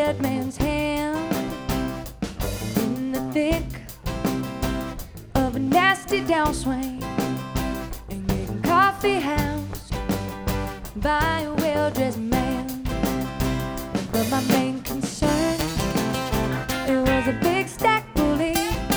dead man's hand in the thick of a nasty downswing and getting coffee housed by a well-dressed man. But my main concern, it was a big stack bully,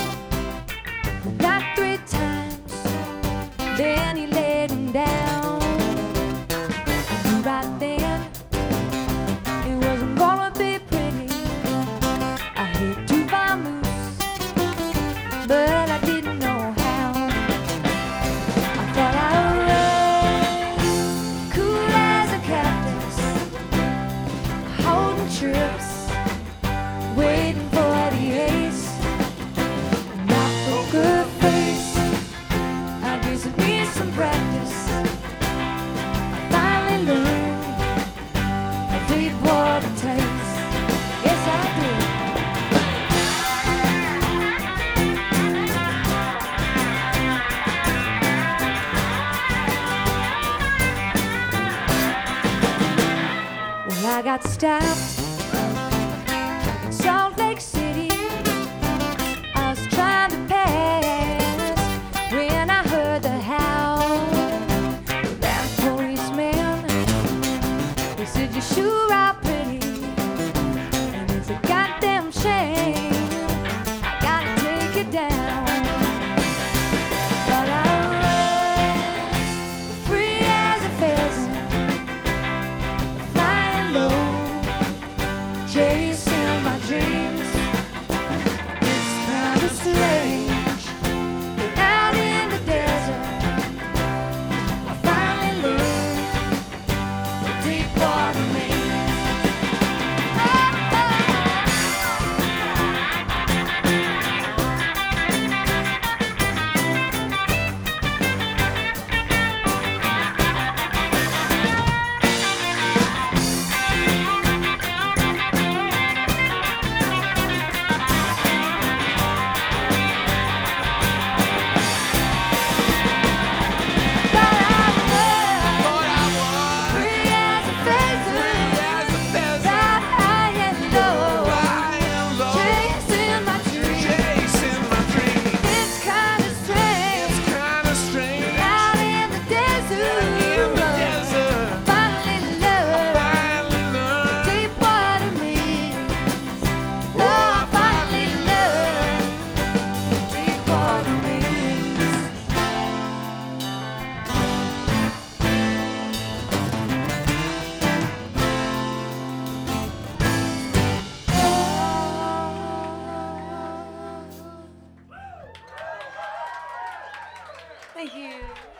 not 3 times, then he laid him down. And right then, it wasn't gonna be pretty. I hate to vamoose, but I didn't know how. I thought I was cool as a cactus, holding trips, waiting for the ace. Not poker face, I guess it needs some practice. I finally learned a deep water taste. Yes, I did. Well, I got stopped in Salt Lake City. I was trying to pass when I heard the howl. That policeman, he said, "You sure are pretty, and it's a goddamn shame. I gotta take it down." But I was free as a pheasant, flying low, chasing my dreams. It's kind of strange, but out in the desert, I finally learned what deep water means. Thank you.